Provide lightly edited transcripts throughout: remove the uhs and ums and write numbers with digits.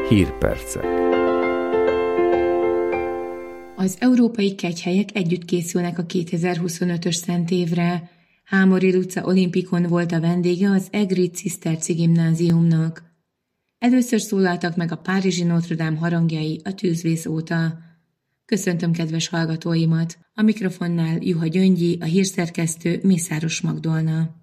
Hírpercek. Az európai kegyhelyek együtt készülnek a 2025-ös szentévre. Hámori Luca olimpikon volt a vendége az Egri Ciszterci gimnáziumnak. Először szólaltak meg a párizsi Notre Dame harangjai a tűzvész óta. Köszöntöm kedves hallgatóimat! A mikrofonnál Juha Gyöngyi, a hírszerkesztő Mészáros Magdolna.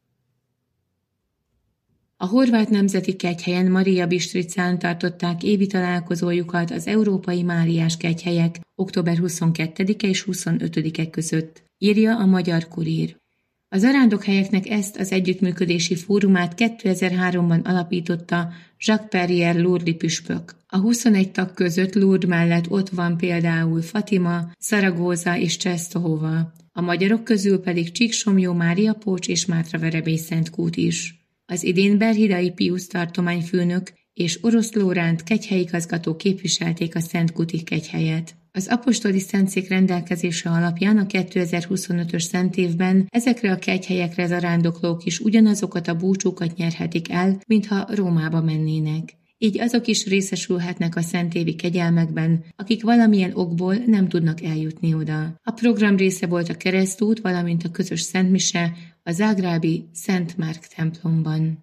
A horvát nemzeti kegyhelyen Marija Bistricán tartották évi találkozójukat az Európai Máriás Kegyhelyek október 22-e és 25-e között, írja a Magyar Kurír. A zarándokhelyeknek ezt az együttműködési fórumát 2003-ban alapította Jacques Perrier lourdes püspök. A 21 tag között Lourdes mellett ott van például Fatima, Zaragoza és Czestochowa. A magyarok közül pedig Csíksomlyó, Mária Pócs és Mátraverebély Szentkút is. Az idén Berhidai Piusz tartományfőnök és Orosz Lóránt kegyhelyigazgató képviselték a Szentkúti kegyhelyet. Az apostoli szentszék rendelkezése alapján a 2025-ös szentévben ezekre a kegyhelyekre zarándoklók is ugyanazokat a búcsúkat nyerhetik el, mintha Rómába mennének. Így azok is részesülhetnek a szentévi kegyelmekben, akik valamilyen okból nem tudnak eljutni oda. A program része volt a keresztút, valamint a közös szentmise a zágrábi Szent Márk templomban.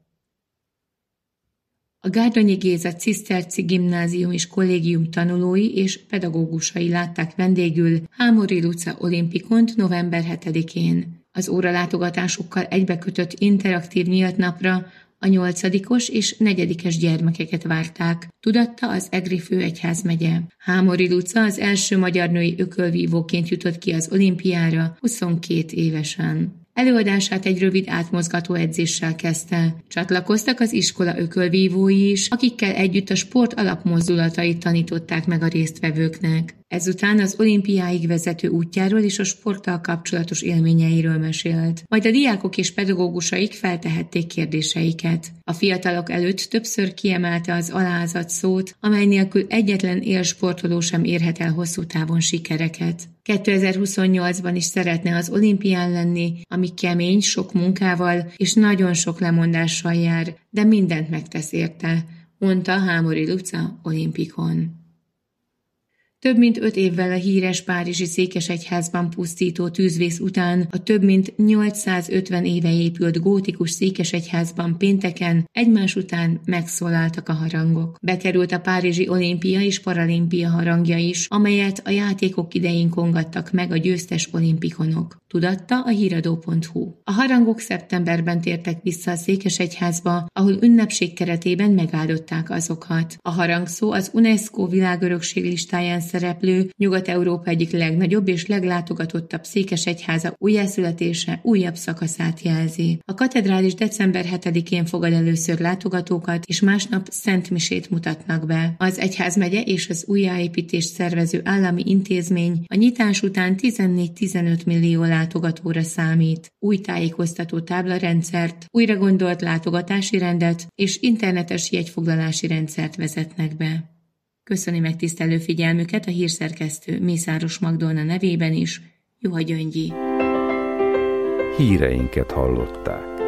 A Gárdonyi Géza Ciszterci Gimnázium és Kollégium tanulói és pedagógusai látták vendégül Hámori Luca olimpikont november 7-én. Az óralátogatásokkal egybekötött interaktív nyílt napra a 8. és 4. gyermekeket várták, tudatta az Egri főegyházmegye. Hámori Luca az első magyar női ökölvívóként jutott ki az olimpiára 22 évesen. Előadását egy rövid átmozgató edzéssel kezdte. Csatlakoztak az iskola ökölvívói is, akikkel együtt a sport alapmozdulatait tanították meg a résztvevőknek. Ezután az olimpiáig vezető útjáról és a sporttal kapcsolatos élményeiről mesélt. Majd a diákok és pedagógusaik feltehették kérdéseiket. A fiatalok előtt többször kiemelte az alázat szót, amely nélkül egyetlen élsportoló sem érhet el hosszú távon sikereket. 2028-ban is szeretne az olimpián lenni, ami kemény, sok munkával és nagyon sok lemondással jár, de mindent megtesz érte, mondta Hámori Luca olimpikon. Több mint 5 évvel a híres párizsi székesegyházban pusztító tűzvész után a több mint 850 éve épült gótikus székesegyházban pénteken egymás után megszólaltak a harangok. Bekerült a párizsi olimpia és paralimpia harangja is, amelyet a játékok idején kongattak meg a győztes olimpikonok, tudatta a híradó.hu. A harangok szeptemberben tértek vissza a székesegyházba, ahol ünnepség keretében megáldották azokat. A harangszó az UNESCO világörökség listáján szereplő Nyugat-Európa egyik legnagyobb és leglátogatottabb székesegyháza újjászületése újabb szakaszát jelzi. A katedrális december 7-én fogad először látogatókat, és másnap szentmisét mutatnak be. Az egyházmegye és az újjáépítést szervező állami intézmény a nyitás után 14-15 millió látogatóra számít. Új tájékoztató táblarendszert, újra gondolt látogatási rendet és internetes jegyfoglalási rendszert vezetnek be. Köszöni megtisztelő figyelmüket a hírszerkesztő Mészáros Magdolna nevében is, Juha Gyöngyi. Híreinket hallották.